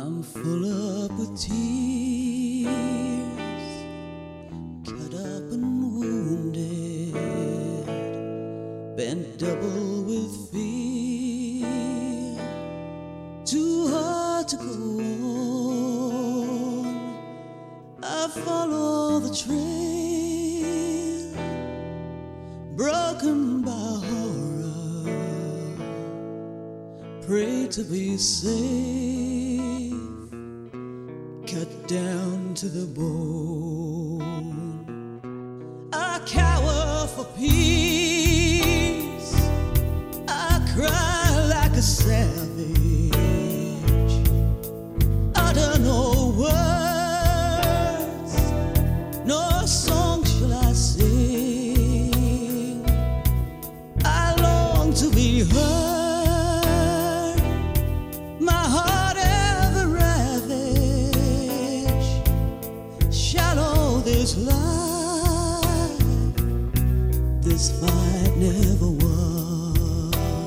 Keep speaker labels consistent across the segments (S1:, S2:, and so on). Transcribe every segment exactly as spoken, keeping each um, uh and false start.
S1: I'm full up with tears, cut up and wounded, bent double with fear, too hard to go on. I follow the trail, broken by horror, pray to be safe, cut down to the bone. I cower for peace, I cry like a savage, utter no words, no song shall I sing. I long to be heard, my heart ever ravaged, shallow this life, this fight never won.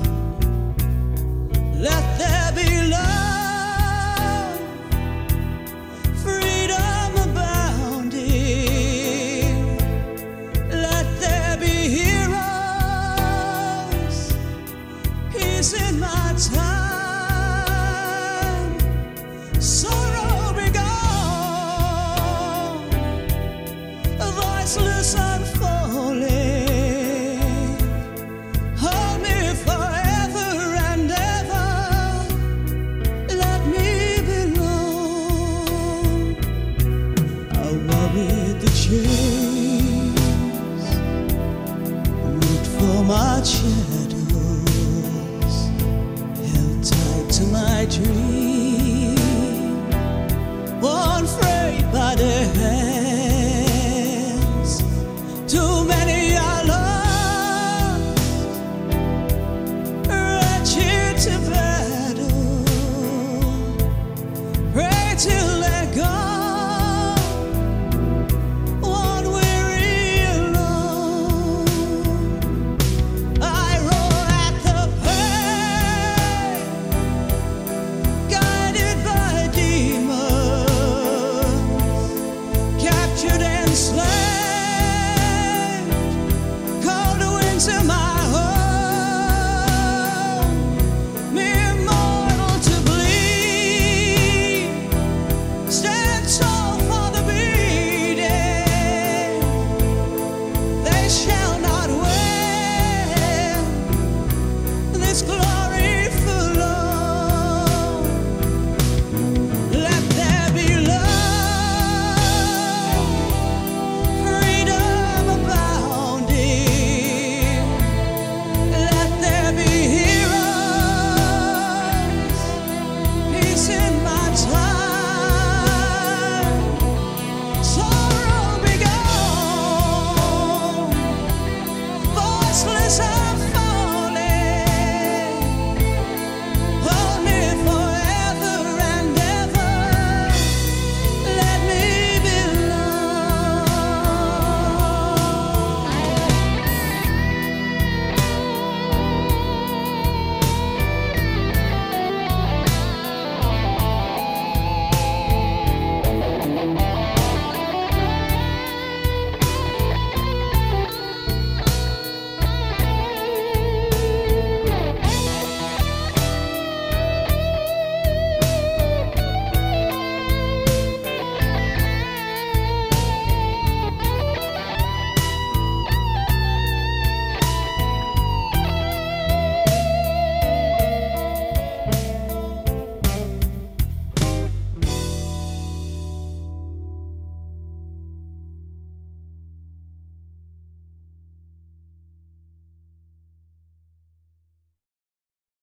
S1: Let there be love, freedom abounding. Let there be heroes, peace in my time.